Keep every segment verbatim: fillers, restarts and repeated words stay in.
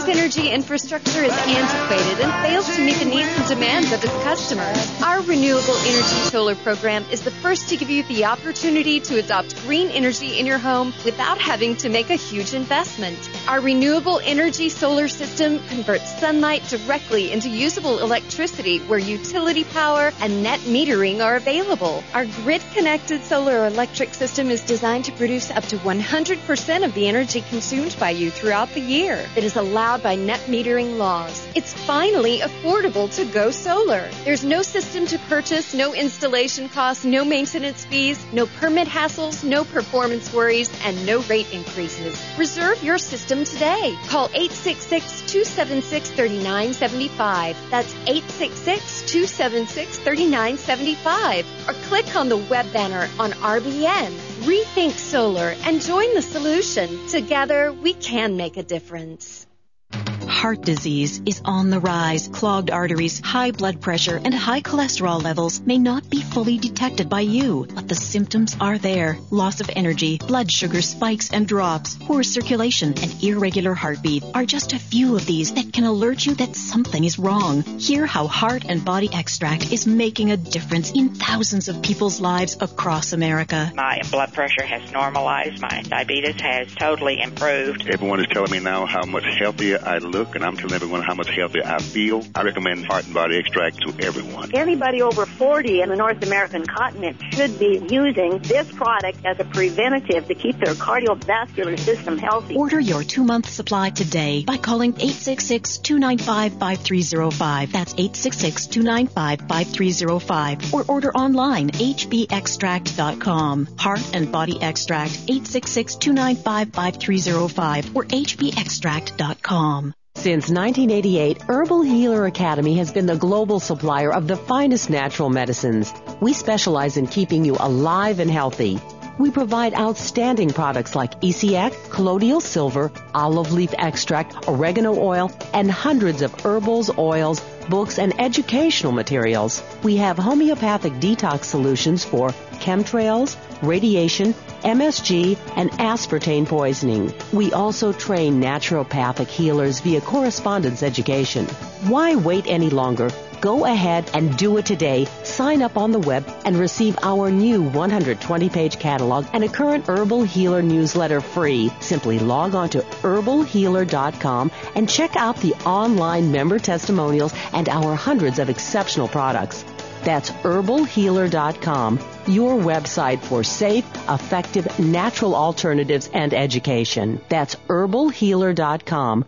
energy infrastructure is antiquated and fails to meet the needs and demands of its customers. Our Renewable Energy Solar program is the first to give you the opportunity to adopt green energy in your home without having to make a huge investment. Our Renewable Energy Solar system converts sunlight directly into usable electricity where utility power and net metering are available. Our grid-connected solar electric system is designed to produce up to one hundred percent of the energy consumed by you throughout the year. It is allowed by net metering laws. It's finally affordable to go solar. There's no system to purchase, no installation costs, no maintenance fees, no permit hassles, no performance worries, and no rate increases. Reserve your system today. Call eight six six, two seven six, three nine seven five. That's eight six six, two seven six, three nine seven five. Or click on the web banner on R B N. Rethink solar and join the solution. Together, we can make a difference. Heart disease is on the rise. Clogged arteries, high blood pressure, and high cholesterol levels may not be fully detected by you, but the symptoms are there. Loss of energy, blood sugar spikes and drops, poor circulation, and irregular heartbeat are just a few of these that can alert you that something is wrong. Hear how Heart and Body Extract is making a difference in thousands of people's lives across America. My blood pressure has normalized. My diabetes has totally improved. Everyone is telling me now how much healthier I look, and I'm telling everyone how much healthier I feel. I recommend Heart and Body Extract to everyone. Anybody over forty in the North American continent should be using this product as a preventative to keep their cardiovascular system healthy. Order your two-month supply today by calling eight six six, two nine five, five three zero five. That's eight six six, two nine five, five three zero five. Or order online, h b extract dot com. Heart and Body Extract, eight six six, two nine five, five three zero five or h b extract dot com. Since nineteen eighty-eight, Herbal Healer Academy has been the global supplier of the finest natural medicines. We specialize in keeping you alive and healthy. We provide outstanding products like E C X, colloidal silver, olive leaf extract, oregano oil, and hundreds of herbals, oils, books, and educational materials. We have homeopathic detox solutions for chemtrails, radiation, M S G, and aspartame poisoning. We also train naturopathic healers via correspondence education. Why wait any longer? Go ahead and do it today. Sign up on the web and receive our new one hundred twenty page catalog and a current Herbal Healer newsletter free. Simply log on to herbal healer dot com and check out the online member testimonials and our hundreds of exceptional products. That's herbal healer dot com, your website for safe, effective, natural alternatives and education. That's herbal healer dot com.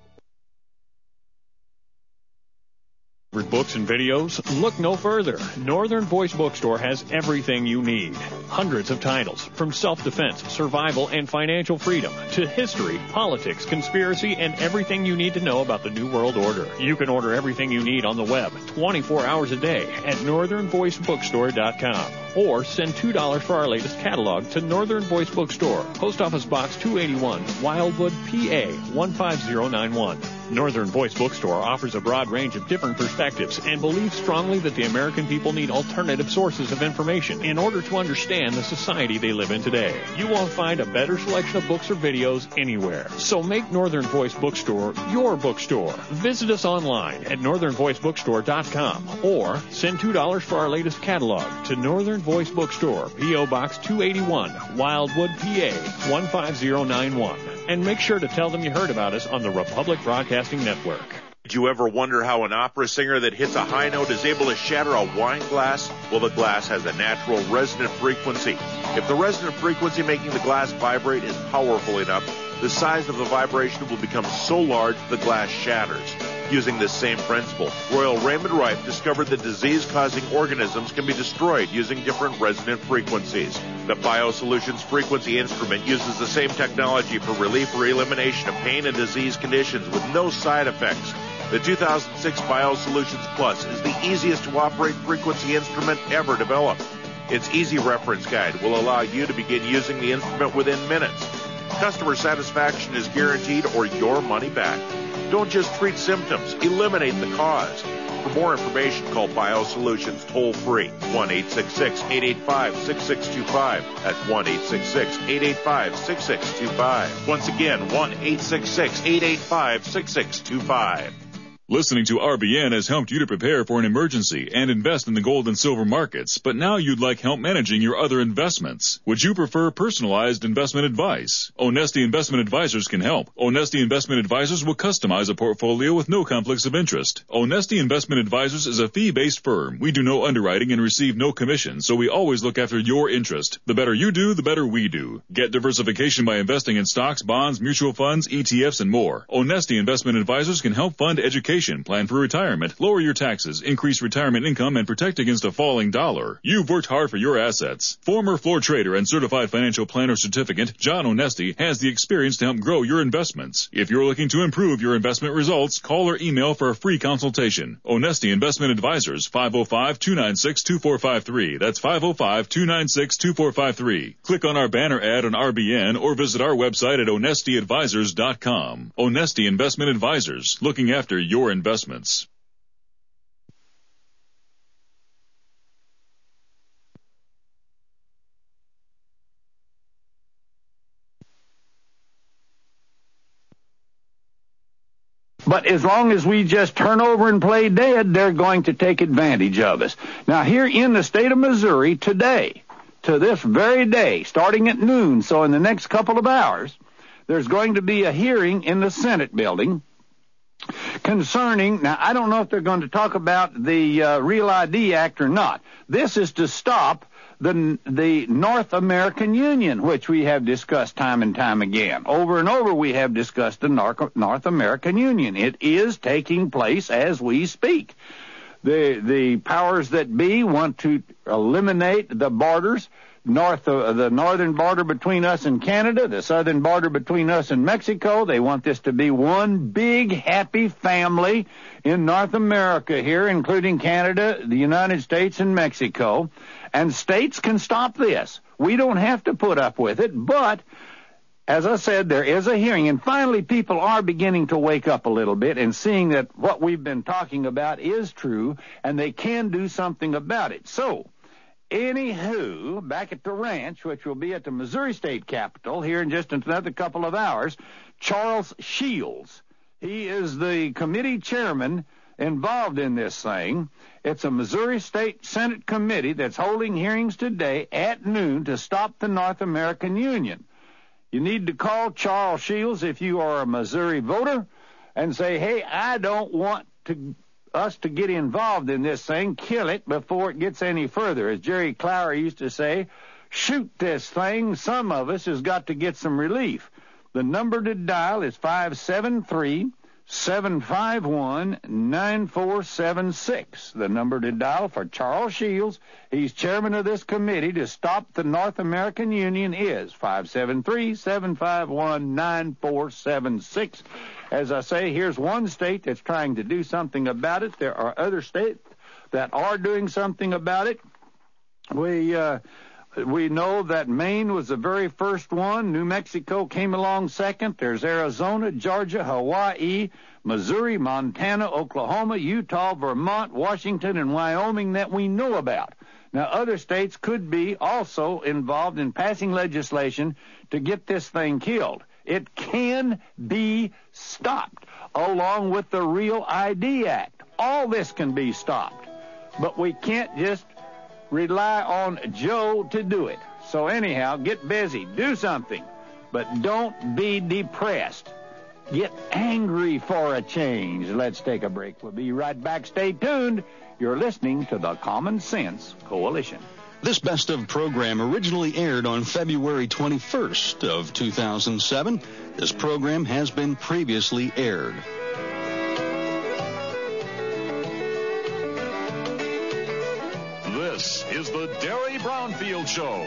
For books and videos? Look no further. Northern Voice Bookstore has everything you need. Hundreds of titles, from self-defense, survival, and financial freedom to history, politics, conspiracy, and everything you need to know about the New World Order. You can order everything you need on the web twenty-four hours a day at northern voice bookstore dot com. Or send two dollars for our latest catalog to Northern Voice Bookstore, Post Office Box two eighty-one, Wildwood, P A one five zero nine one. Northern Voice Bookstore offers a broad range of different perspectives and believes strongly that the American people need alternative sources of information in order to understand the society they live in today. You won't find a better selection of books or videos anywhere. So make Northern Voice Bookstore your bookstore. Visit us online at northern voice bookstore dot com or send two dollars for our latest catalog to Northern Voice Bookstore, P O Box two eighty-one, Wildwood, P A one five zero nine one. And make sure to tell them you heard about us on the Republic Broadcasting Network. Did you ever wonder how an opera singer that hits a high note is able to shatter a wine glass? Well, the glass has a natural resonant frequency. If the resonant frequency making the glass vibrate is powerful enough, the size of the vibration will become so large the glass shatters. Using this same principle, Royal Raymond Rife discovered that disease-causing organisms can be destroyed using different resonant frequencies. The BioSolutions Frequency Instrument uses the same technology for relief or elimination of pain and disease conditions with no side effects. The two thousand six BioSolutions Plus is the easiest to operate frequency instrument ever developed. Its easy reference guide will allow you to begin using the instrument within minutes. Customer satisfaction is guaranteed or your money back. Don't just treat symptoms, eliminate the cause. For more information, call BioSolutions toll-free, one eight six six, eight eight five, six six two five. That's one eight six six, eight eight five, six six two five. Once again, one eight six six, eight eight five, six six two five. Listening to R B N has helped you to prepare for an emergency and invest in the gold and silver markets, but now you'd like help managing your other investments. Would you prefer personalized investment advice? Onesti Investment Advisors can help. Onesti Investment Advisors will customize a portfolio with no conflicts of interest. Onesti Investment Advisors is a fee-based firm. We do no underwriting and receive no commission, so we always look after your interest. The better you do, the better we do. Get diversification by investing in stocks, bonds, mutual funds, E T Fs, and more. Onesti Investment Advisors can help fund education, plan for retirement, lower your taxes, increase retirement income, and protect against a falling dollar. You've worked hard for your assets. Former floor trader and certified financial planner certificate, John Onesti, has the experience to help grow your investments. If you're looking to improve your investment results, call or email for a free consultation. Onesti Investment Advisors, five oh five, two nine six, two four five three. That's five oh five, two nine six, two four five three. Click on our banner ad on R B N or visit our website at onesti advisors dot com. Onesti Investment Advisors, looking after your investments. But as long as we just turn over and play dead, they're going to take advantage of us. Now, here in the state of Missouri today, to this very day, starting at noon, so in the next couple of hours, there's going to be a hearing in the Senate building concerning, now I don't know if they're going to talk about the uh, Real I D Act or not. This is to stop the the North American Union, which we have discussed time and time again. Over and over we have discussed the North American Union. It is taking place as we speak. The the powers that be want to eliminate the borders, north of the northern border between us and Canada, the southern border between us and Mexico. They want this to be one big happy family in North America here, including Canada, the United States, and Mexico. And states can stop this. We don't have to put up with it, but as I said, there is a hearing, and finally people are beginning to wake up a little bit and seeing that what we've been talking about is true, and they can do something about it. So, anywho, back at the ranch, which will be at the Missouri State Capitol here in just another couple of hours, Charles Shields, he is the committee chairman involved in this thing. It's a Missouri State Senate committee that's holding hearings today at noon to stop the North American Union. You need to call Charles Shields if you are a Missouri voter and say, hey, I don't want to us to get involved in this thing. Kill it before it gets any further. As Jerry Clower used to say, shoot this thing. Some of us has got to get some relief. The number to dial is five seven three, seven five one, nine four seven six. The number to dial for Charles Shields, he's chairman of this committee to stop the North American Union, is five seven three, seven five one, nine four seven six. As I say, here's one state that's trying to do something about it. There are other states that are doing something about it. We uh, we know that Maine was the very first one. New Mexico came along second. There's Arizona, Georgia, Hawaii, Missouri, Montana, Oklahoma, Utah, Vermont, Washington, and Wyoming that we know about. Now, other states could be also involved in passing legislation to get this thing killed. It can be stopped, along with the Real I D Act. All this can be stopped, but we can't just rely on Joe to do it. So anyhow, get busy, do something, but don't be depressed. Get angry for a change. Let's take a break. We'll be right back. Stay tuned. You're listening to the Common Sense Coalition. This Best of program originally aired on February twenty-first of two thousand seven. This program has been previously aired. This is the Derry Brownfield Show.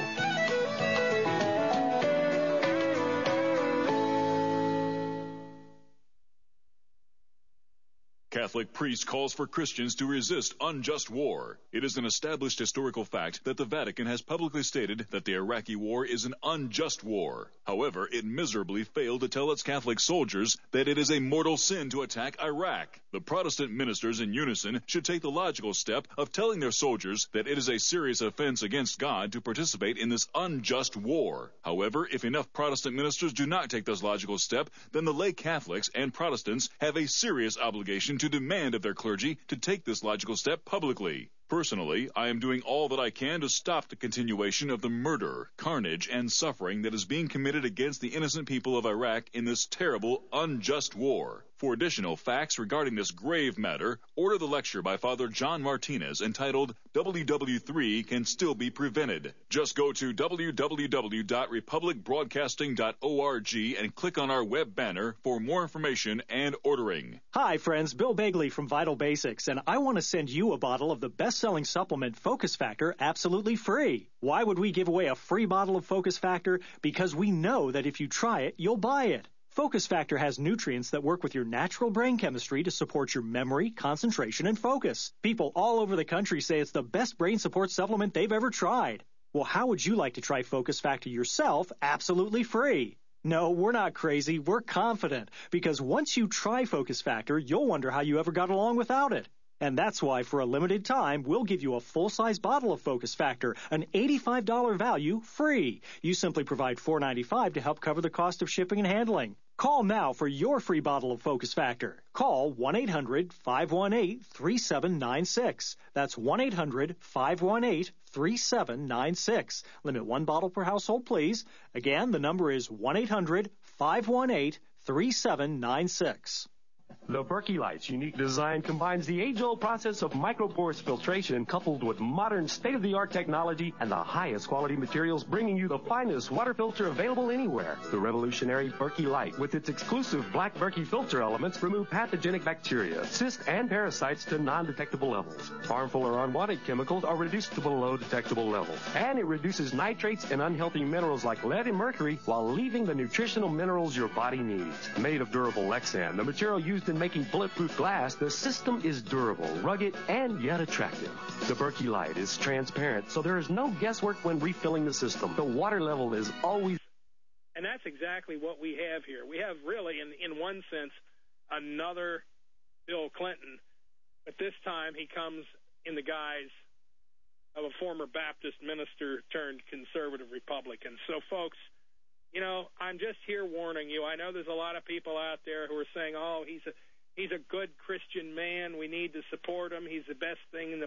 Catholic priest calls for Christians to resist unjust war. It is an established historical fact that the Vatican has publicly stated that the Iraqi war is an unjust war. However, it miserably failed to tell its Catholic soldiers that it is a mortal sin to attack Iraq. The Protestant ministers in unison should take the logical step of telling their soldiers that it is a serious offense against God to participate in this unjust war. However, if enough Protestant ministers do not take this logical step, then the lay Catholics and Protestants have a serious obligation to demand of their clergy to take this logical step publicly. Personally, I am doing all that I can to stop the continuation of the murder, carnage, and suffering that is being committed against the innocent people of Iraq in this terrible, unjust war. For additional facts regarding this grave matter, order the lecture by Father John Martinez entitled W W three Can Still Be Prevented. Just go to w w w dot republic broadcasting dot org and click on our web banner for more information and ordering. Hi friends, Bill Bagley from Vital Basics, and I want to send you a bottle of the best-selling supplement Focus Factor absolutely free. Why would we give away a free bottle of Focus Factor? Because we know that if you try it, you'll buy it. Focus Factor has nutrients that work with your natural brain chemistry to support your memory, concentration, and focus. People all over the country say it's the best brain support supplement they've ever tried. Well, how would you like to try Focus Factor yourself absolutely free? No, we're not crazy. We're confident. Because once you try Focus Factor, you'll wonder how you ever got along without it. And that's why, for a limited time, we'll give you a full-size bottle of Focus Factor, an eighty-five dollars value, free. You simply provide four dollars and ninety-five cents to help cover the cost of shipping and handling. Call now for your free bottle of Focus Factor. Call one eight hundred five one eight three seven nine six. That's one eight hundred five one eight three seven nine six. Limit one bottle per household, please. Again, the number is one eight hundred five one eight three seven nine six. The Berkey Light's unique design combines the age-old process of microporous filtration coupled with modern state-of-the-art technology and the highest quality materials, bringing you the finest water filter available anywhere. The revolutionary Berkey Light, with its exclusive black Berkey filter elements, remove pathogenic bacteria, cysts, and parasites to non-detectable levels. Harmful or unwanted chemicals are reduced to below detectable levels. And it reduces nitrates and unhealthy minerals like lead and mercury while leaving the nutritional minerals your body needs. Made of durable Lexan, the material used in making bulletproof glass, the system is durable, rugged, and yet attractive. The Berkey Light is transparent, so there is no guesswork when refilling the system. The water level is always... And that's exactly what we have here. We have really, in, in one sense, another Bill Clinton, but this time he comes in the guise of a former Baptist minister turned conservative Republican. So, folks, you know, I'm just here warning you. I know there's a lot of people out there who are saying, oh, he's a he's a good Christian man. We need to support him. He's the best thing in the...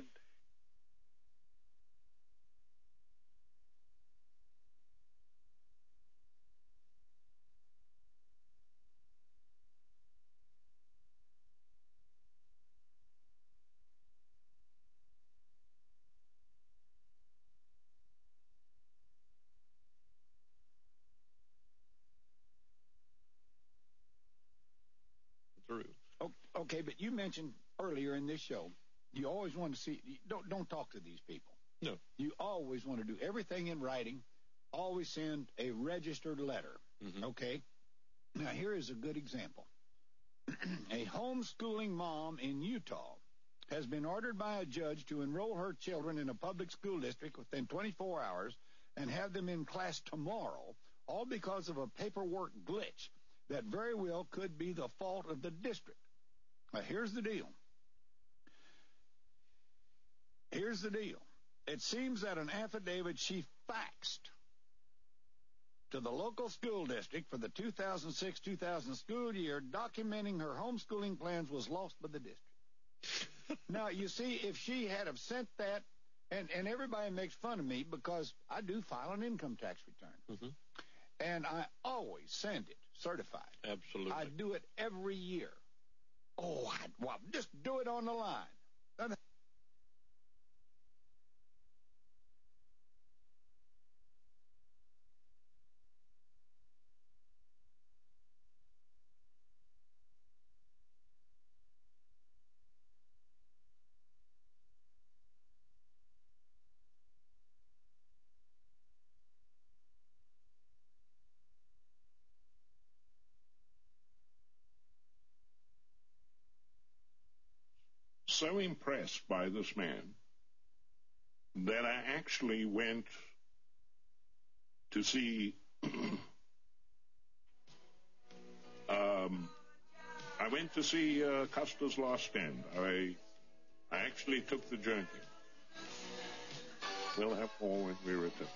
Through. Okay, but you mentioned earlier in this show, you always want to see, you don't don't talk to these people. No. You always want to do everything in writing, always send a registered letter. Mm-hmm. Okay? Now, here is a good example. A homeschooling mom in Utah has been ordered by a judge to enroll her children in a public school district within twenty-four hours and have them in class tomorrow, all because of a paperwork glitch that very well could be the fault of the district. Now, here's the deal. Here's the deal. It seems that an affidavit she faxed to the local school district for the two thousand six two thousand school year documenting her homeschooling plans was lost by the district. Now, you see, if she had have sent that, and, and everybody makes fun of me because I do file an income tax return. Mm-hmm. And I always send it certified. Absolutely. I do it every year. Oh, I, well, just do it on the line. so impressed by this man that I actually went to see um, I went to see uh, Custer's Last Stand. I I actually took the journey. We'll have more when we return.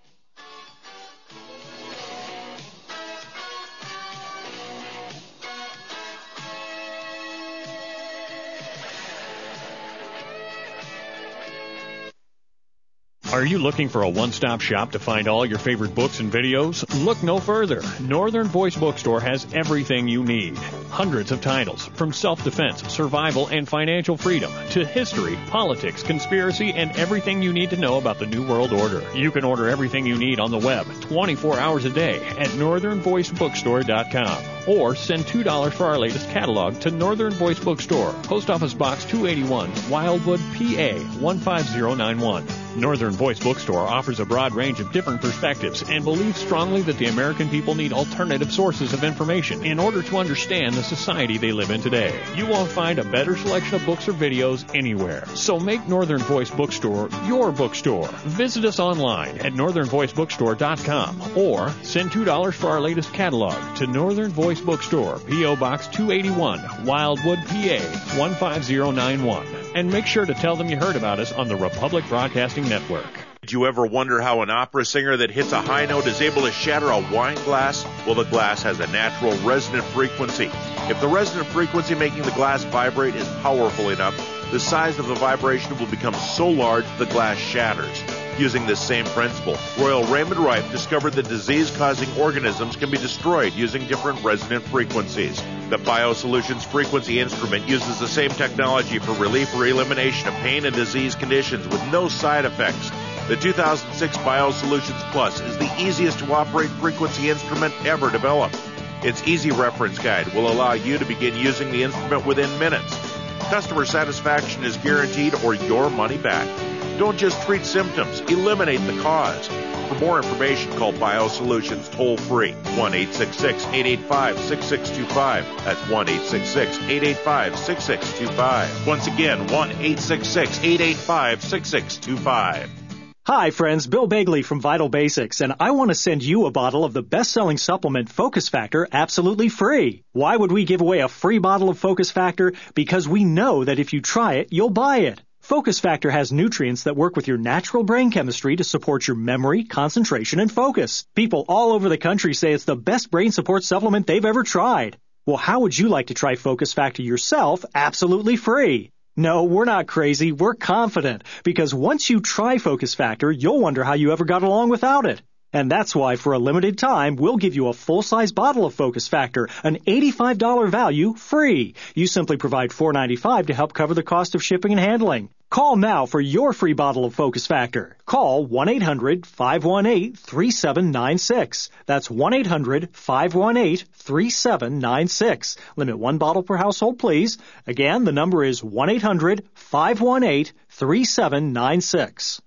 Are you looking for a one-stop shop to find all your favorite books and videos? Look no further. Northern Voice Bookstore has everything you need. Hundreds of titles, from self-defense, survival, and financial freedom, to history, politics, conspiracy, and everything you need to know about the New World Order. You can order everything you need on the web, twenty-four hours a day, at northern voice bookstore dot com. Or send two dollars for our latest catalog to Northern Voice Bookstore, Post Office Box two eighty-one, Wildwood, P A one five zero nine one. Northern Voice Bookstore offers a broad range of different perspectives and believes strongly that the American people need alternative sources of information in order to understand the society they live in today. You won't find a better selection of books or videos anywhere. So make Northern Voice Bookstore your bookstore. Visit us online at northern voice bookstore dot com or send two dollars for our latest catalog to Northern Voice Bookstore, P O Box two eighty-one, Wildwood, P A one five zero nine one. And make sure to tell them you heard about us on the Republic Broadcasting Network. Did you ever wonder how an opera singer that hits a high note is able to shatter a wine glass? Well, the glass has a natural resonant frequency. If the resonant frequency making the glass vibrate is powerful enough, the size of the vibration will become so large the glass shatters. Using this same principle, Royal Raymond Rife discovered that disease-causing organisms can be destroyed using different resonant frequencies. The BioSolutions Frequency Instrument uses the same technology for relief or elimination of pain and disease conditions with no side effects. The two thousand six BioSolutions Plus is the easiest to operate frequency instrument ever developed. Its easy reference guide will allow you to begin using the instrument within minutes. Customer satisfaction is guaranteed or your money back. Don't just treat symptoms, eliminate the cause. For more information, call BioSolutions toll-free, one eight six six, eight eight five, six six two five. That's one eight six six, eight eight five, six six two five. Once again, one eight six six, eight eight five, six six two five. Hi, friends. Bill Bagley from Vital Basics, and I want to send you a bottle of the best-selling supplement Focus Factor absolutely free. Why would we give away a free bottle of Focus Factor? Because we know that if you try it, you'll buy it. Focus Factor has nutrients that work with your natural brain chemistry to support your memory, concentration, and focus. People all over the country say it's the best brain support supplement they've ever tried. Well, how would you like to try Focus Factor yourself absolutely free? No, we're not crazy. We're confident. Because once you try Focus Factor, you'll wonder how you ever got along without it. And that's why, for a limited time, we'll give you a full-size bottle of Focus Factor, an eighty-five dollars value, free. You simply provide four dollars and ninety-five cents to help cover the cost of shipping and handling. Call now for your free bottle of Focus Factor. Call one eight hundred, five one eight, three seven nine six. That's one eight hundred, five one eight, three seven nine six. Limit one bottle per household, please. Again, the number is one eight hundred, five one eight, three seven nine six.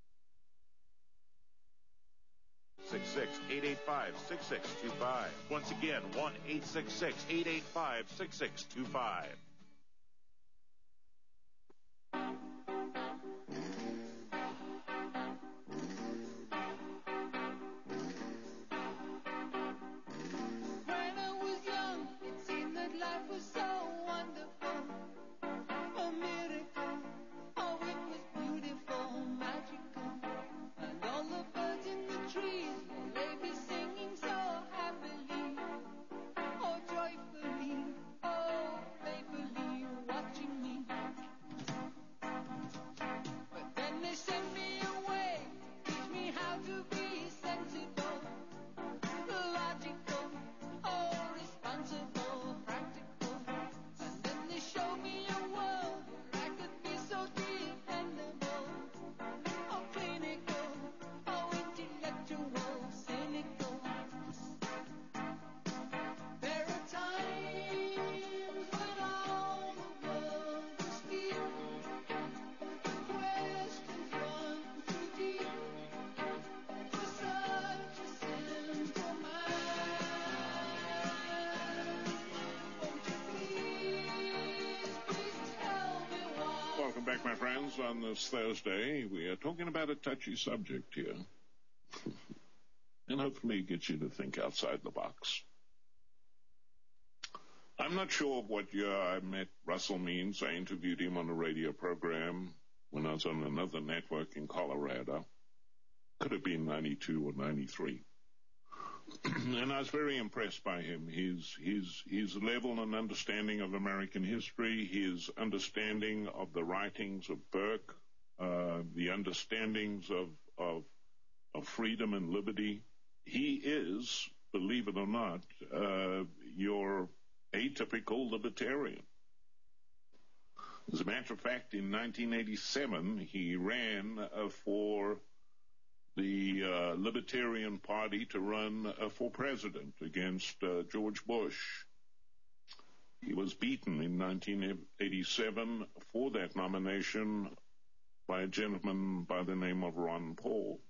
six six, eight eight five, six six two five. Once again, one eight six six, eight eight five, six six two five. Joyfully, oh, faithfully. back, my friends, on this Thursday. We are talking about a touchy subject here. And hopefully get you to think outside the box. I'm not sure what year I met Russell Means. I interviewed him on a radio program when I was on another network in Colorado. Could have been ninety-two or ninety-three. And I was very impressed by him. His, his, his level and understanding of American history, his understanding of the writings of Burke, uh, the understandings of, of, of freedom and liberty. He is, believe it or not, uh, your atypical libertarian. As a matter of fact, in nineteen eighty-seven, he ran uh, for the uh, Libertarian Party to run uh, for president against uh, George Bush. He was beaten in nineteen eighty-seven for that nomination by a gentleman by the name of Ron Paul.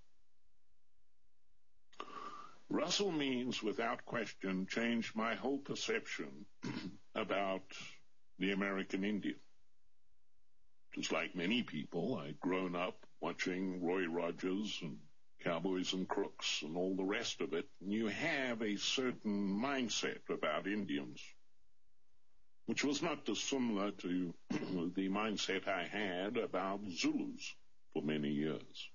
Russell Means, without question, changed my whole perception about the American Indian. Just like many people, I'd grown up watching Roy Rogers and Cowboys and Crooks and all the rest of it, and you have a certain mindset about Indians, which was not dissimilar to the mindset I had about Zulus for many years.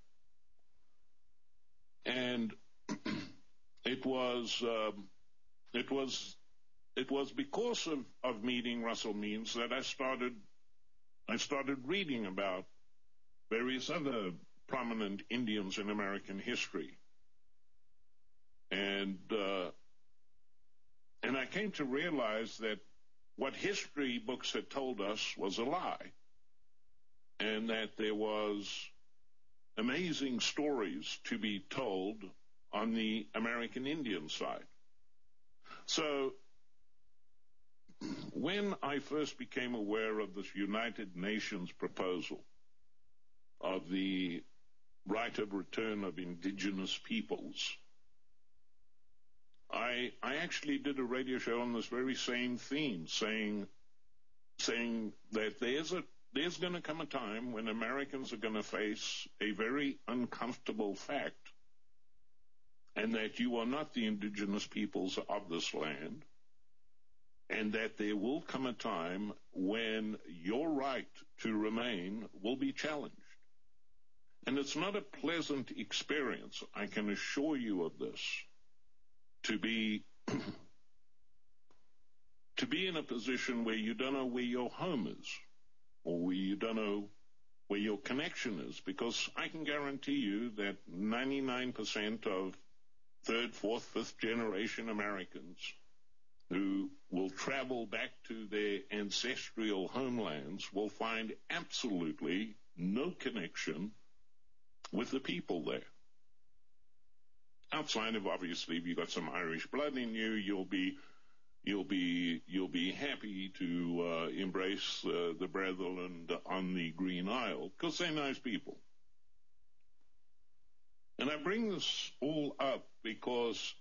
And it was, um, it was, it was because of, of meeting Russell Means that I started, I started reading about various other prominent Indians in American history. And, uh, and I came to realize that what history books had told us was a lie, and that there was amazing stories to be told on the American Indian side. So when I first became aware of this United Nations proposal of the right of return of indigenous peoples, I I actually did a radio show on this very same theme, saying saying that there's a there's going to come a time when Americans are going to face a very uncomfortable fact, and that you are not the indigenous peoples of this land, and that there will come a time when your right to remain will be challenged. And it's not a pleasant experience, I can assure you of this, to be to be in a position where you don't know where your home is, or where you don't know where your connection is, because I can guarantee you that ninety-nine percent of third, fourth, fifth generation Americans who will travel back to their ancestral homelands will find absolutely no connection with the people there. Outside of, obviously, if you've got some Irish blood in you, you'll be you'll be you'll be happy to uh, embrace uh, the brethren on the Green Isle, because they're nice people. And I bring this all up because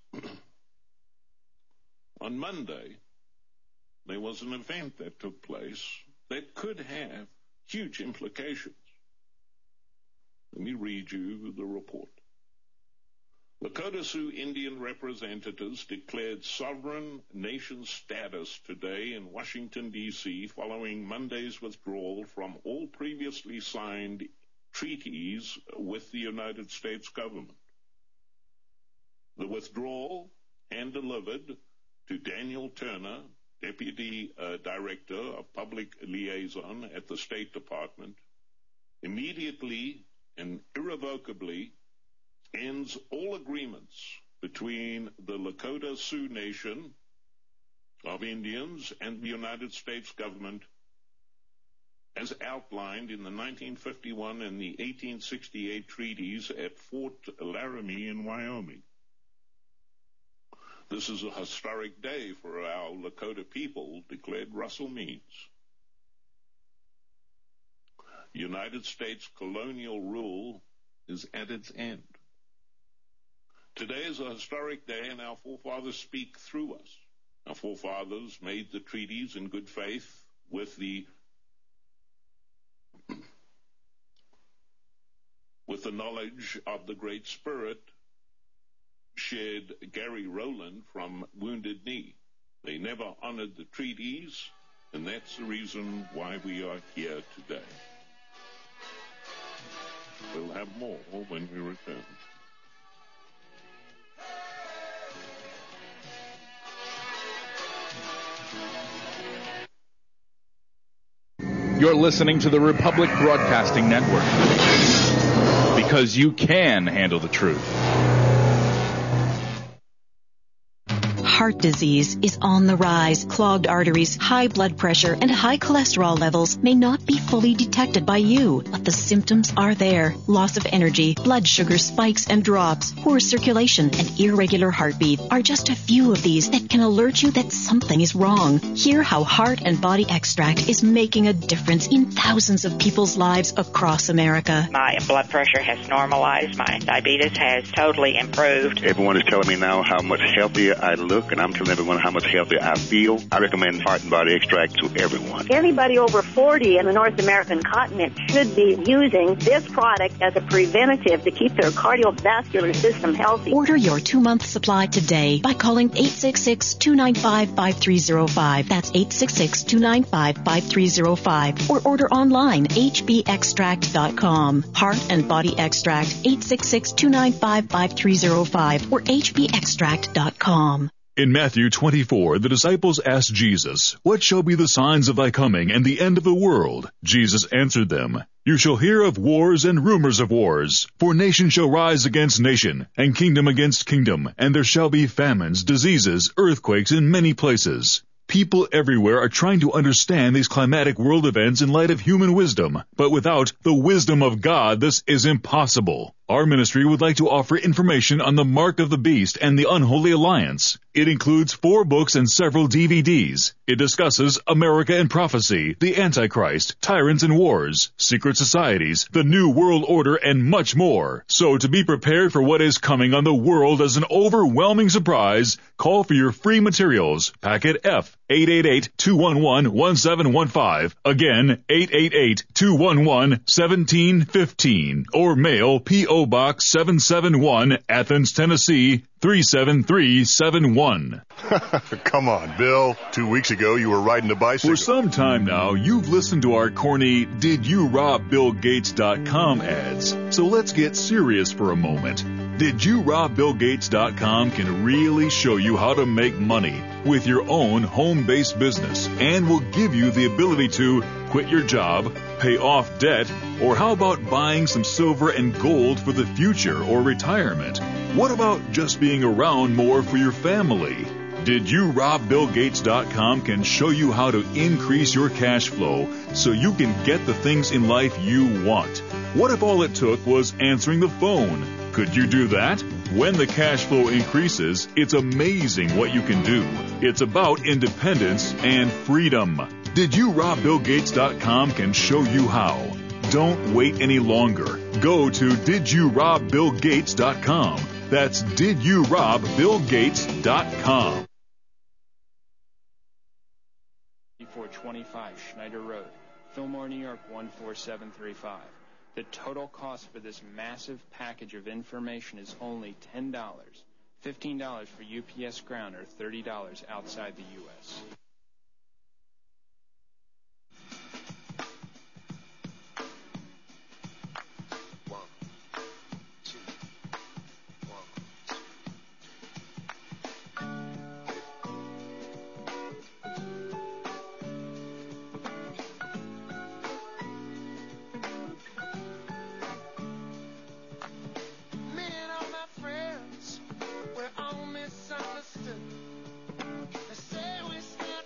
on Monday there was an event that took place that could have huge implications. Let me read you the report. Lakota Sioux Indian representatives declared sovereign nation status today in Washington, D C, following Monday's withdrawal from all previously signed treaties with the United States government. The withdrawal, hand-delivered to Daniel Turner, Deputy uh, Director of Public Liaison at the State Department, immediately and irrevocably ends all agreements between the Lakota Sioux Nation of Indians and the United States government as outlined in the nineteen fifty-one and the eighteen sixty-eight treaties at Fort Laramie in Wyoming. This is a historic day for our Lakota people, declared Russell Means. United States colonial rule is at its end. Today is a historic day, and our forefathers speak through us. Our forefathers made the treaties in good faith with the with the knowledge of the Great Spirit, shared Gary Rowland from Wounded Knee. They never honored the treaties, and that's the reason why we are here today. We'll have more when we return. You're listening to the Republic Broadcasting Network, because you can handle the truth. Heart disease is on the rise. Clogged arteries, high blood pressure, and high cholesterol levels may not be fully detected by you, but the symptoms are there. Loss of energy, blood sugar spikes and drops, poor circulation, and irregular heartbeat are just a few of these that can alert you that something is wrong. Hear how Heart and Body Extract is making a difference in thousands of people's lives across America. My blood pressure has normalized. My diabetes has totally improved. Everyone is telling me now how much healthier I look, and I'm telling everyone how much healthier I feel. I recommend Heart and Body Extract to everyone. Anybody over forty in the North American continent should be using this product as a preventative to keep their cardiovascular system healthy. Order your two-month supply today by calling eight six six, two nine five, five three zero five. That's eight six six, two nine five, five three zero five. Or order online, h b extract dot com. Heart and Body Extract, eight six six, two nine five, five three zero five or h b extract dot com. In Matthew twenty-four, the disciples asked Jesus, "What shall be the signs of thy coming and the end of the world?" Jesus answered them, "You shall hear of wars and rumors of wars. For nation shall rise against nation, and kingdom against kingdom, and there shall be famines, diseases, earthquakes in many places." People everywhere are trying to understand these climatic world events in light of human wisdom, but without the wisdom of God, this is impossible. Our ministry would like to offer information on the Mark of the Beast and the Unholy Alliance. It includes four books and several D V Ds. It discusses America and Prophecy, the Antichrist, Tyrants and Wars, Secret Societies, the New World Order, and much more. So to be prepared for what is coming on the world as an overwhelming surprise, call for your free materials. Packet F, eight eight eight, two one one, one seven one five. Again, eight eight eight, two one one, one seven one five. Or mail P O Box seven seven one, Athens, Tennessee, three seven three seven one. Come on, Bill. Two weeks ago, you were riding a bicycle. For some time now, you've listened to our corny Did You Rob Bill Gates dot com ads. So let's get serious for a moment. Did You Rob Bill Gates dot com can really show you how to make money with your own home-based business and will give you the ability to quit your job, pay off debt, or how about buying some silver and gold for the future or retirement? What about just being around more for your family? Did You Rob Bill Gates dot com can show you how to increase your cash flow so you can get the things in life you want. What if all it took was answering the phone? Could you do that? When the cash flow increases, it's amazing what you can do. It's about independence and freedom. Did You Rob Bill Gates dot com can show you how. Don't wait any longer. Go to Did You Rob Bill Gates dot com. That's Did You Rob Bill Gates dot com. four twenty-five Schneider Road, Fillmore, New York one four seven three five. The total cost for this massive package of information is only ten dollars. fifteen dollars for U P S ground or thirty dollars outside the U S We're all misunderstood. They say we stand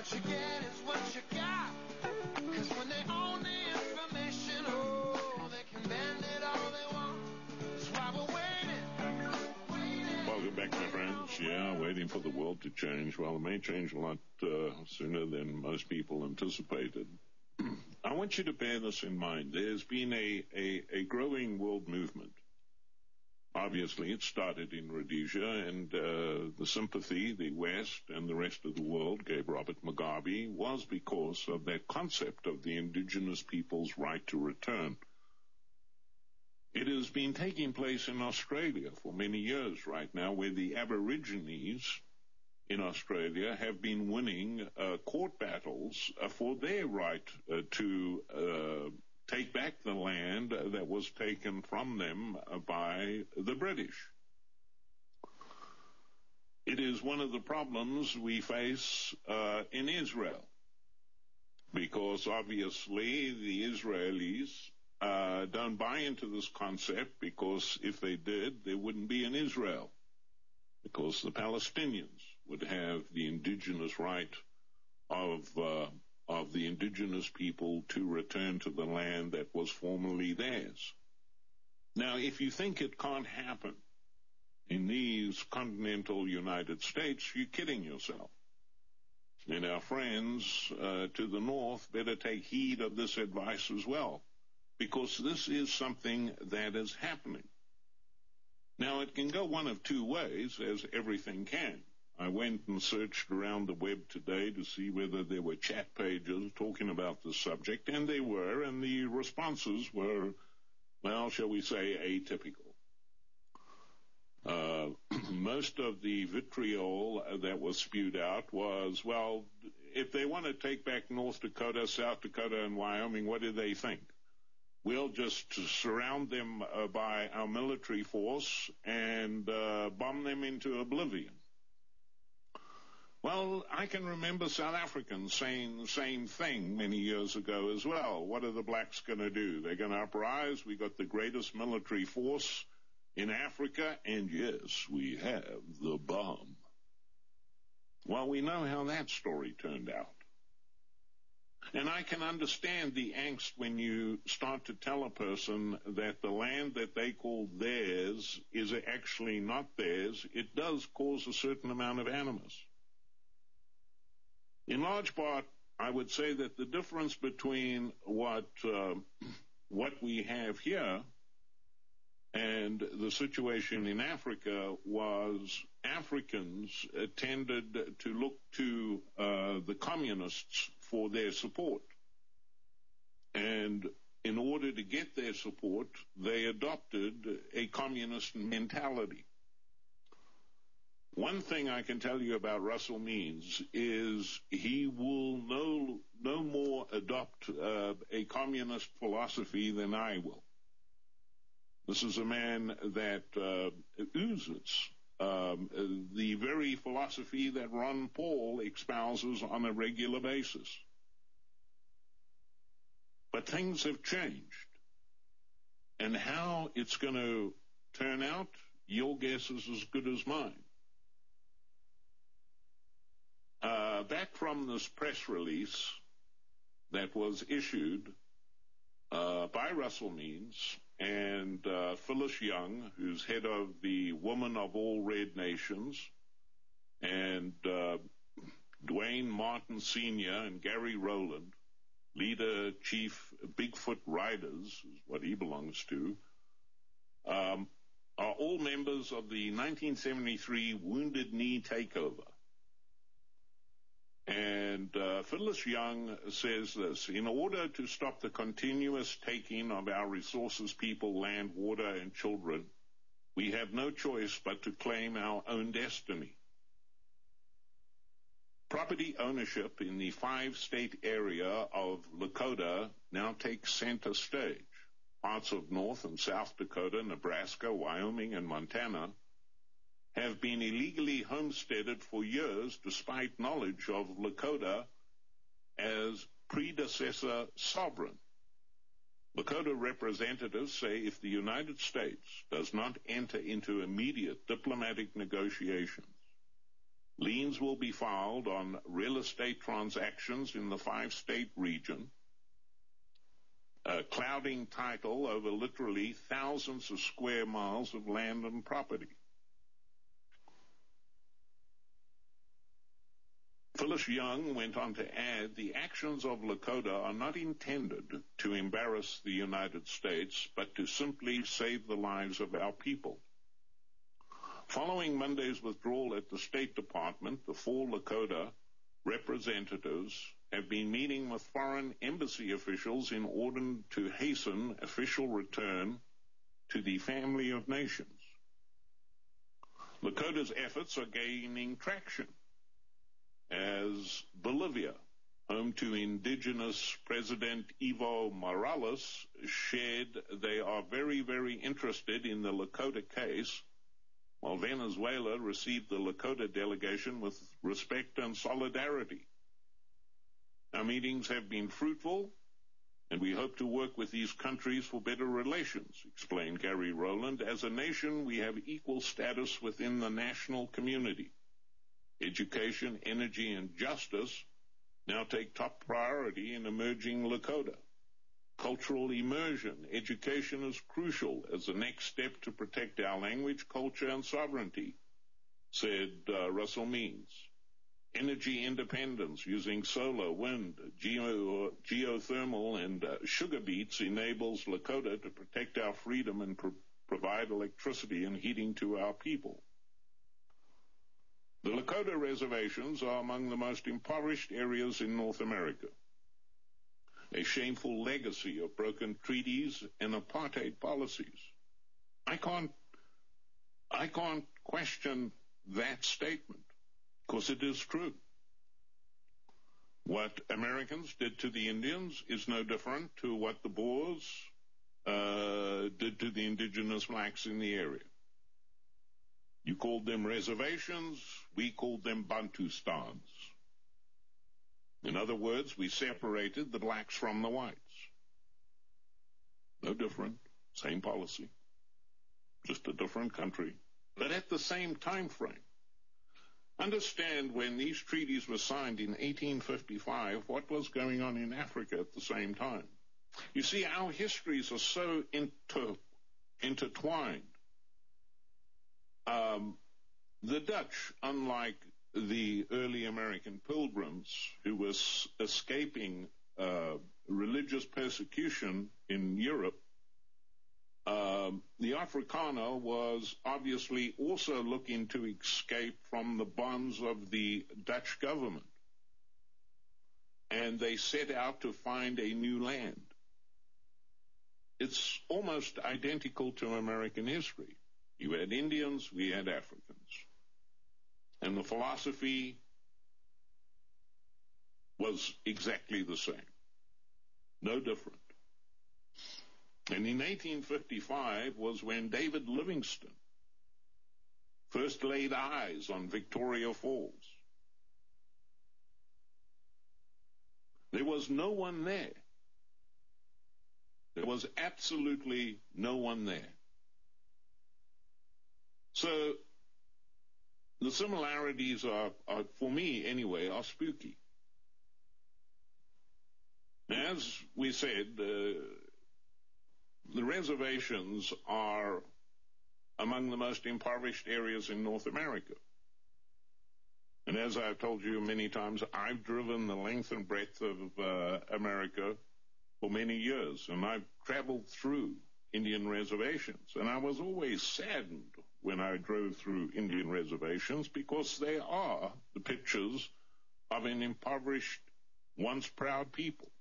What you get is what you got. Cause when they own the information, oh, they can bend it all they want. That's why we're waiting, waiting. Welcome back, my friends. Yeah, waiting for the world to change. Well, it may change a lot uh, sooner than most people anticipated. I want you to bear this in mind. There's been a, a, a growing world movement. Obviously, it started in Rhodesia, and uh, the sympathy the West and the rest of the world gave Robert Mugabe was because of that concept of the indigenous people's right to return. It has been taking place in Australia for many years right now, where the Aborigines in Australia have been winning uh, court battles uh, for their right uh, to uh, take back the land uh, that was taken from them uh, by the British. It is one of the problems we face uh, in Israel, because obviously the Israelis uh, don't buy into this concept, because if they did, there wouldn't be an Israel, because the Palestinians would have the indigenous right of uh, of the indigenous people to return to the land that was formerly theirs. Now, if you think it can't happen in these continental United States, you're kidding yourself. And our friends uh, to the north better take heed of this advice as well, because this is something that is happening. Now, it can go one of two ways, as everything can. I went and searched around the web today to see whether there were chat pages talking about this subject, and they were, and the responses were, well, shall we say, atypical. Uh, most of the vitriol that was spewed out was, well, if they want to take back North Dakota, South Dakota, and Wyoming, what do they think? We'll just surround them uh, by our military force and uh, bomb them into oblivion. Well, I can remember South Africans saying the same thing many years ago as well. What are the blacks going to do? They're going to uprise. We got the greatest military force in Africa, and yes, we have the bomb. Well, we know how that story turned out. And I can understand the angst when you start to tell a person that the land that they call theirs is actually not theirs. It does cause a certain amount of animus. In large part, I would say that the difference between what uh, what we have here and the situation in Africa was Africans uh, tended to look to uh, the communists for their support. And in order to get their support, they adopted a communist mentality. One thing I can tell you about Russell Means is he will no, no more adopt uh, a communist philosophy than I will. This is a man that uh, oozes um, the very philosophy that Ron Paul espouses on a regular basis. But things have changed. And how it's going to turn out, your guess is as good as mine. Uh, back from this press release that was issued uh, by Russell Means and uh, Phyllis Young, who's head of the Women of All Red Nations, and uh, Dwayne Martin Senior and Gary Rowland, leader, chief, Bigfoot Riders, is what he belongs to, um, are all members of the nineteen seventy-three Wounded Knee Takeover. And uh, Phyllis Young says this: in order to stop the continuous taking of our resources, people, land, water, and children, we have no choice but to claim our own destiny. Property ownership in the five-state area of Lakota now takes center stage. Parts of North and South Dakota, Nebraska, Wyoming, and Montana have been illegally homesteaded for years despite knowledge of Lakota as predecessor sovereign. Lakota representatives say if the United States does not enter into immediate diplomatic negotiations Liens will be filed on real estate transactions in the five-state region, uh, clouding title over literally thousands of square miles of land and property. Phyllis Young went on to add, the actions of Lakota are not intended to embarrass the United States, but to simply save the lives of our people. Following Monday's withdrawal at the State Department, the four Lakota representatives have been meeting with foreign embassy officials in order to hasten official return to the family of nations. Lakota's efforts are gaining traction as Bolivia, home to indigenous President Evo Morales, shared they are very, very interested in the Lakota case, while Venezuela received the Lakota delegation with respect and solidarity. Our meetings have been fruitful, and we hope to work with these countries for better relations, explained Gary Rowland. As a nation, we have equal status within the national community. Education, energy, and justice now take top priority in emerging Lakota. Cultural immersion, education is crucial as the next step to protect our language, culture, and sovereignty, said uh, Russell Means. Energy independence using solar, wind, geo, geothermal, and uh, sugar beets enables Lakota to protect our freedom and pro- provide electricity and heating to our people. The Lakota reservations are among the most impoverished areas in North America. A shameful legacy of broken treaties and apartheid policies. I can't, I can't question that statement, because it is true. What Americans did to the Indians is no different to what the Boers uh, did to the indigenous blacks in the area. You called them reservations, we called them Bantustans. In other words, we separated the blacks from the whites. No different, same policy, just a different country, but at the same time frame. Understand, when these treaties were signed in eighteen fifty-five, what was going on in Africa at the same time. You see, our histories are so inter- intertwined. Um, the Dutch, unlike the early American pilgrims who were s- escaping uh, religious persecution in Europe, um, the Afrikaner was obviously also looking to escape from the bonds of the Dutch government. And they set out to find a new land. It's almost identical to American history. You had Indians, we had Africans. And the philosophy was exactly the same. No different. And in eighteen fifty-five was when David Livingstone first laid eyes on Victoria Falls. There was no one there. There was absolutely no one there. So the similarities are, are, for me anyway, are spooky. As we said, uh, the reservations are among the most impoverished areas in North America. And as I've told you many times, I've driven the length and breadth of uh, America for many years, and I've traveled through Indian reservations. And I was always saddened when I drove through Indian reservations, because they are the pictures of an impoverished, once proud people.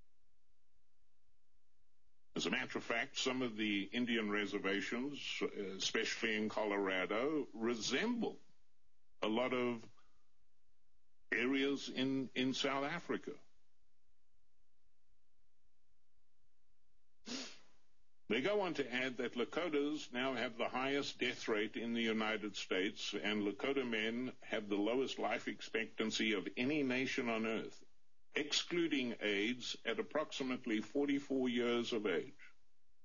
As a matter of fact, some of the Indian reservations, especially in Colorado, resemble a lot of areas in, in South Africa. They go on to add that Lakotas now have the highest death rate in the United States, and Lakota men have the lowest life expectancy of any nation on earth, excluding AIDS, at approximately forty-four years of age.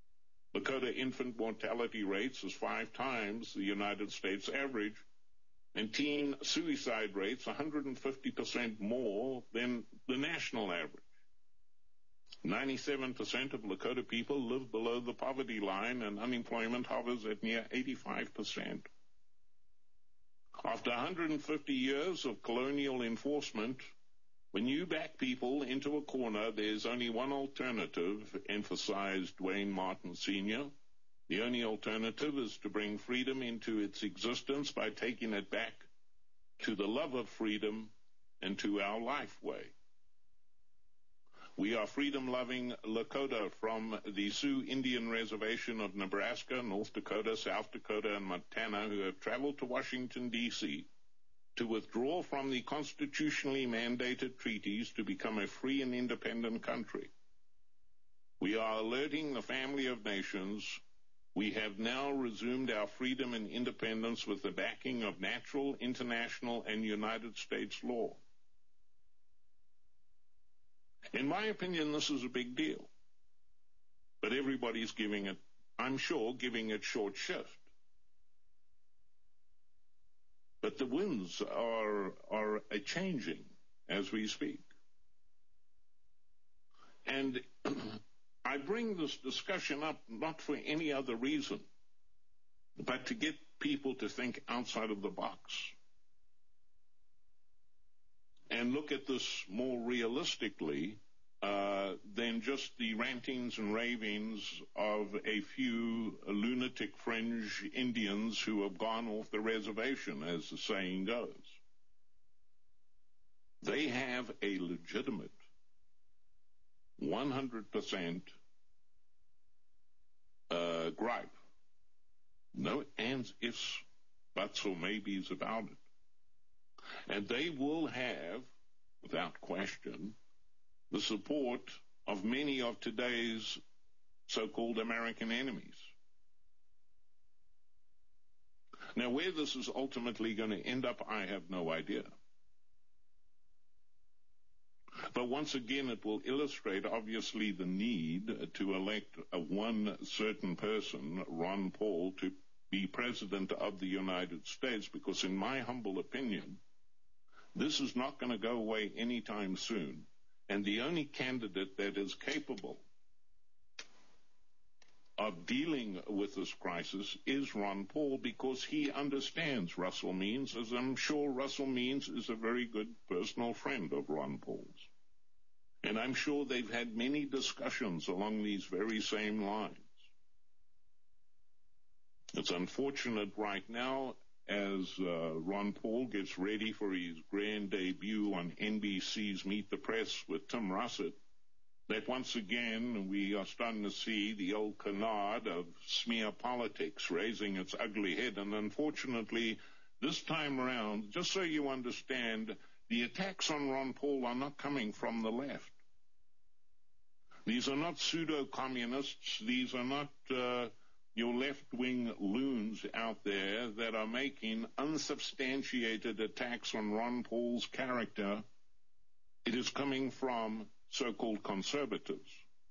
Lakota infant mortality rates is five times the United States average, and teen suicide rates one hundred fifty percent more than the national average. ninety-seven percent of Lakota people live below the poverty line, and unemployment hovers at near eighty-five percent. After one hundred fifty years of colonial enforcement, when you back people into a corner, there's only one alternative, emphasized Dwayne Martin Senior The only alternative is to bring freedom into its existence by taking it back to the love of freedom and to our life way. We are freedom-loving Lakota from the Sioux Indian Reservation of Nebraska, North Dakota, South Dakota, and Montana who have traveled to Washington, D C to withdraw from the constitutionally mandated treaties to become a free and independent country. We are alerting the family of nations we have now resumed our freedom and independence with the backing of natural, international, and United States law. In my opinion, this is a big deal. But everybody's giving it, I'm sure, giving it short shift. But the winds are, are changing as we speak. And I bring this discussion up not for any other reason, but to get people to think outside of the box and look at this more realistically uh, than just the rantings and ravings of a few lunatic fringe Indians who have gone off the reservation, as the saying goes. They have a legitimate one hundred percent uh, gripe. No ands, ifs, buts, or maybes about it. And they will have, without question, the support of many of today's so-called American enemies. Now, where this is ultimately going to end up, I have no idea. But once again, it will illustrate, obviously, the need to elect a one certain person, Ron Paul, to be President of the United States, because in my humble opinion, this is not going to go away anytime soon. And the only candidate that is capable of dealing with this crisis is Ron Paul, because he understands Russell Means, as I'm sure Russell Means is a very good personal friend of Ron Paul's. And I'm sure they've had many discussions along these very same lines. It's unfortunate right now, as uh, Ron Paul gets ready for his grand debut on N B C's Meet the Press with Tim Russert, that once again we are starting to see the old canard of smear politics raising its ugly head. And unfortunately, this time around, just so you understand, the attacks on Ron Paul are not coming from the left. These are not pseudo-communists. These are not uh, your left-wing loons out there that are making unsubstantiated attacks on Ron Paul's character. It is coming from so-called conservatives.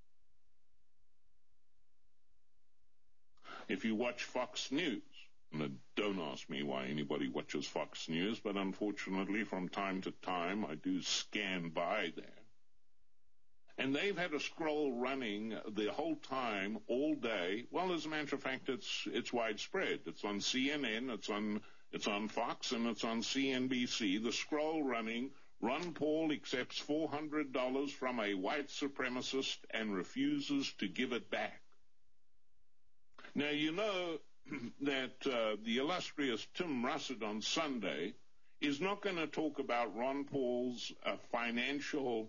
If you watch Fox News, and don't ask me why anybody watches Fox News, but unfortunately from time to time I do scan by there. And they've had a scroll running the whole time, all day. Well, as a matter of fact, it's it's widespread. It's on C N N, it's on it's on Fox, and it's on C N B C. The scroll running, Ron Paul accepts four hundred dollars from a white supremacist and refuses to give it back. Now, you know that uh, the illustrious Tim Russert on Sunday is not going to talk about Ron Paul's uh, financial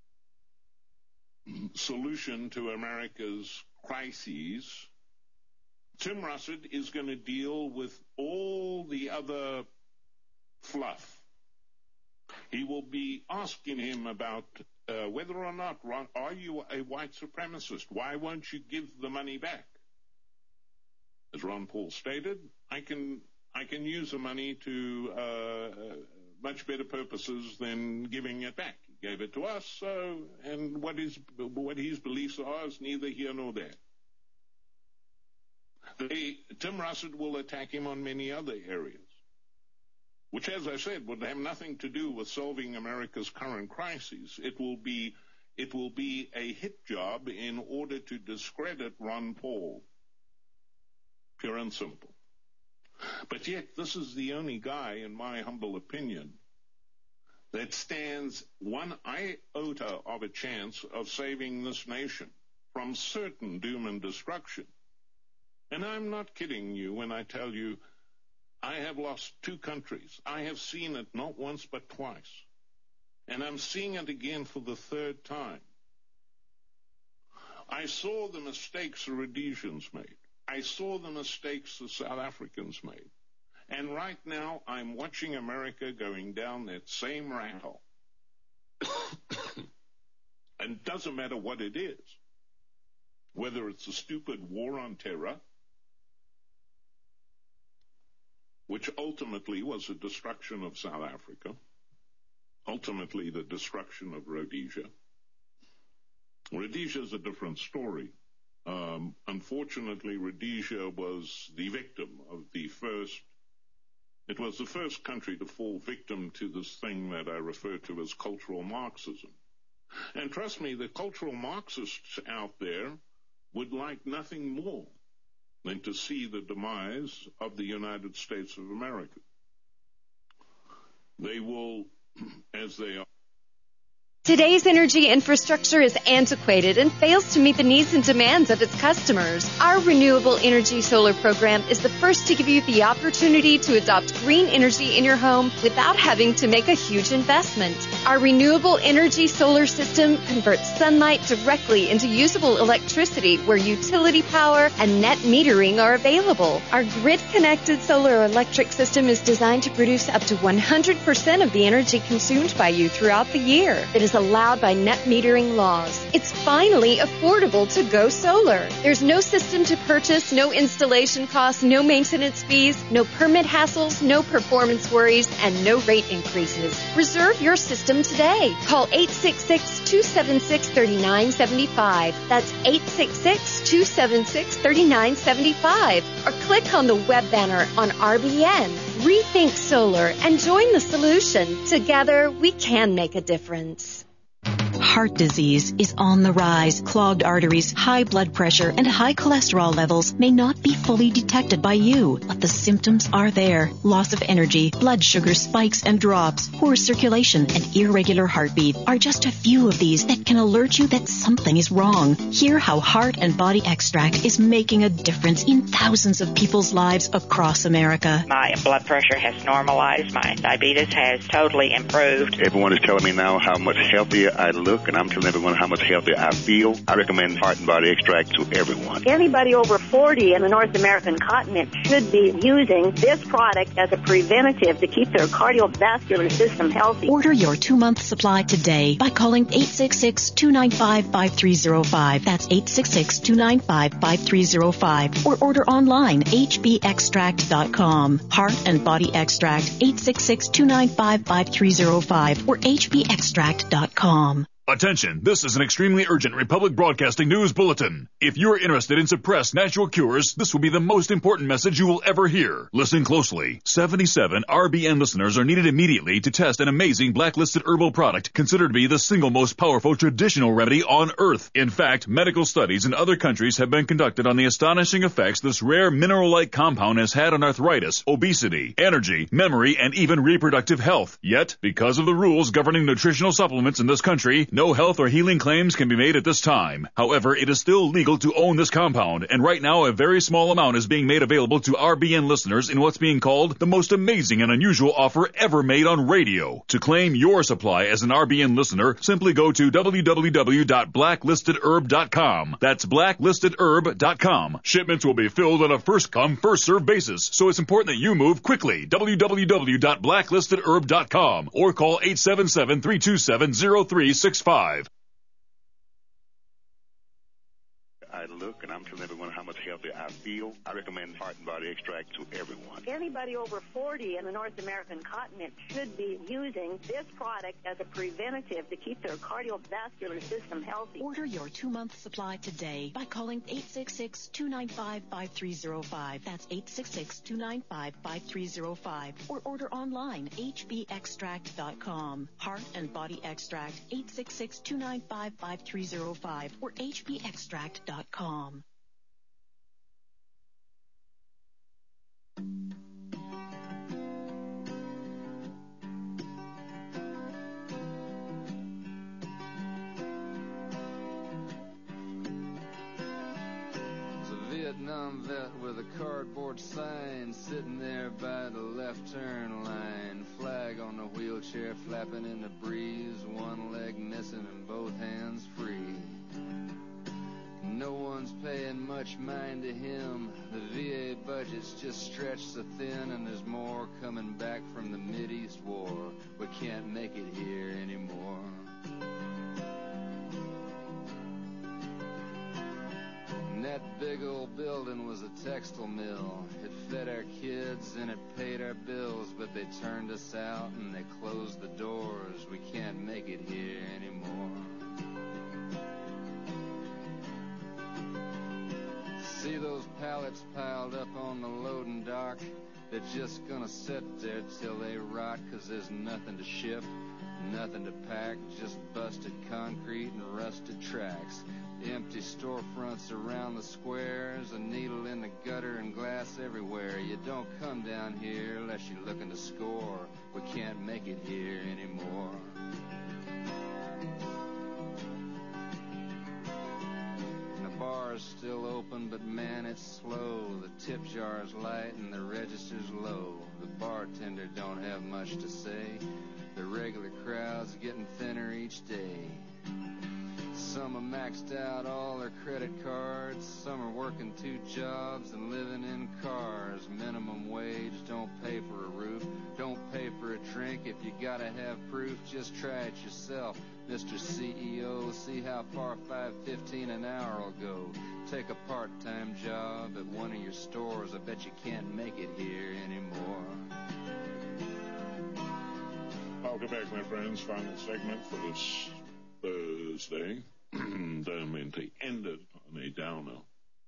solution to America's crises. Tim Russert is going to deal with all the other fluff. He will be asking him about uh, whether or not, Ron, are you a white supremacist? Why won't you give the money back? As Ron Paul stated, I can I can use the money to uh, much better purposes than giving it back. He gave it to us, so and what his what his beliefs are is neither here nor there. They, Tim Russert will attack him on many other areas, which, as I said, would have nothing to do with solving America's current crises. It will be, it will be a hit job in order to discredit Ron Paul. Pure and simple. But yet, this is the only guy, in my humble opinion, that stands one iota of a chance of saving this nation from certain doom and destruction. And I'm not kidding you when I tell you I have lost two countries. I have seen it not once but twice. And I'm seeing it again for the third time. I saw the mistakes the Rhodesians made. I saw the mistakes the South Africans made. And right now, I'm watching America going down that same rat hole. And it doesn't matter what it is. Whether it's a stupid war on terror, which ultimately was the destruction of South Africa, ultimately the destruction of Rhodesia. Rhodesia is a different story. Um, unfortunately, Rhodesia was the victim of the first, it was the first country to fall victim to this thing that I refer to as cultural Marxism. And trust me, the cultural Marxists out there would like nothing more than to see the demise of the United States of America. They will, as they are. Today's energy infrastructure is antiquated and fails to meet the needs and demands of its customers. Our Renewable Energy Solar program is the first to give you the opportunity to adopt green energy in your home without having to make a huge investment. Our Renewable Energy Solar system converts sunlight directly into usable electricity where utility power and net metering are available. Our grid-connected solar electric system is designed to produce up to one hundred percent of the energy consumed by you throughout the year. It is allowed by net metering laws. It's finally affordable to go solar. There's no system to purchase, no installation costs, no maintenance fees, no permit hassles, no performance worries, and no rate increases. Reserve your system today. Call eight six six, two seven six, three nine seven five. That's eight six six, two seven six, three nine seven five. Or click on the web banner on R B N. Rethink solar and join the solution. Together, we can make a difference. Heart disease is on the rise. Clogged arteries, high blood pressure, and high cholesterol levels may not be fully detected by you, but the symptoms are there. Loss of energy, blood sugar spikes and drops, poor circulation, and irregular heartbeat are just a few of these that can alert you that something is wrong. Hear how Heart and Body Extract is making a difference in thousands of people's lives across America. My blood pressure has normalized. My diabetes has totally improved. Everyone is telling me now how much healthier I look, and I'm telling everyone how much healthier I feel. I recommend Heart and Body Extract to everyone. Anybody over forty in the North American continent should be using this product as a preventative to keep their cardiovascular system healthy. Order your two-month supply today by calling eight six six, two nine five, five three zero five. That's eight six six, two nine five, five three zero five. Or order online, h b extract dot com. Heart and Body Extract, eight six six, two nine five, five three zero five or h b extract dot com. Attention, this is an extremely urgent Republic Broadcasting News Bulletin. If you're interested in suppressed natural cures, this will be the most important message you will ever hear. Listen closely. seventy-seven R B N listeners are needed immediately to test an amazing blacklisted herbal product considered to be the single most powerful traditional remedy on Earth. In fact, medical studies in other countries have been conducted on the astonishing effects this rare mineral-like compound has had on arthritis, obesity, energy, memory, and even reproductive health. Yet, because of the rules governing nutritional supplements in this country, no health or healing claims can be made at this time. However, it is still legal to own this compound, and right now a very small amount is being made available to R B N listeners in what's being called the most amazing and unusual offer ever made on radio. To claim your supply as an R B N listener, simply go to w w w dot blacklisted herb dot com. That's blacklisted herb dot com. Shipments will be filled on a first-come, first-served basis, so it's important that you move quickly. w w w dot blacklisted herb dot com or call eight seven seven, three two seven, zero three six five. I look, and I'm telling everyone how much healthier I feel, I recommend Heart and Body Extract to everyone. Anybody over forty in the North American continent should be using this product as a preventative to keep their cardiovascular system healthy. Order your two-month supply today by calling eight six six, two nine five, five three zero five. That's eight six six, two nine five, five three zero five. Or order online, h b extract dot com. Heart and Body Extract, eight six six, two nine five, five three zero five or h b extract dot com. Vietnam vet with a cardboard sign sitting there by the left turn line. Flag on the wheelchair flapping in the breeze, one leg missing and both hands free. No one's paying much mind to him. The V A budget's just stretched so thin, and there's more coming back from the Mideast war. We can't make it here anymore. And that big old building was a textile mill. It fed our kids and it paid our bills, but they turned us out and they closed the doors. We can't make it here anymore. See those pallets piled up on the loading dock? They're just gonna sit there till they rot, 'cause there's nothing to ship, nothing to pack, just busted concrete and rusted tracks. Empty storefronts around the squares, a needle in the gutter and glass everywhere. You don't come down here unless you're looking to score. We can't make it here anymore. And the bar's still open, but man, it's slow. The tip jar's light and the register's low. The bartender don't have much to say. The regular crowd's getting thinner each day. Some have maxed out all their credit cards. Some are working two jobs and living in cars. Minimum wage don't pay for a roof, don't pay for a drink. If you gotta have proof, just try it yourself, Mister C E O. See how far five fifteen an hour will go. Take a part-time job at one of your stores. I bet you can't make it here anymore. Welcome back, my friends. Final segment for this Thursday. Don't mean to end it on a downer.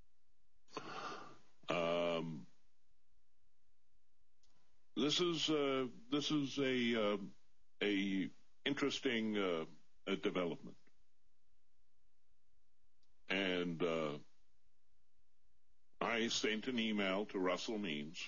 Um, this is uh, this is a uh, a interesting uh, a development, and uh, I sent an email to Russell Means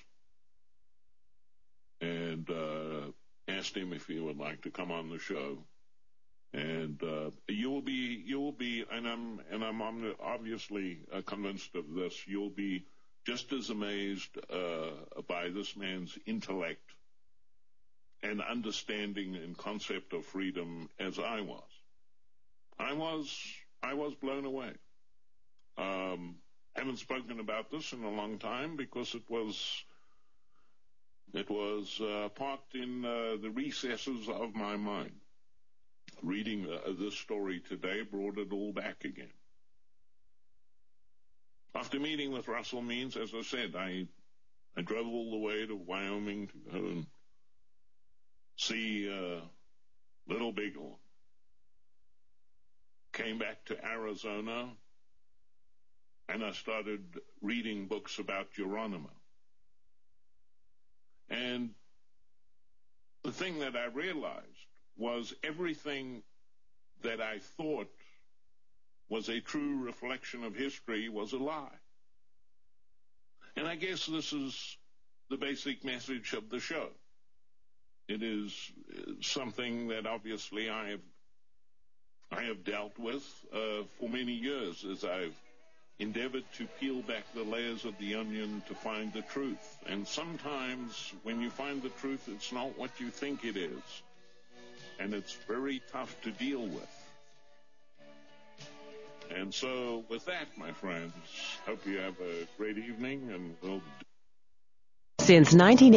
and uh, asked him if he would like to come on the show. And uh, you will be, you will be, and I'm, and I'm obviously uh, convinced of this. You'll be just as amazed uh, by this man's intellect and understanding and concept of freedom as I was. I was, I was blown away. Um, haven't spoken about this in a long time because it was, it was uh, parked in uh, the recesses of my mind. Reading uh, this story today brought it all back again. After meeting with Russell Means, as I said, I I drove all the way to Wyoming to go and see uh, Little Bighorn. Came back to Arizona, and I started reading books about Geronimo. And the thing that I realized was everything that I thought was a true reflection of history was a lie. And I guess this is the basic message of the show. It is something that obviously I have I have dealt with uh, for many years as I've endeavored to peel back the layers of the onion to find the truth. And sometimes when you find the truth, it's not what you think it is. And it's very tough to deal with. And so, with that, my friends, hope you have a great evening, and we'll... Since nineteen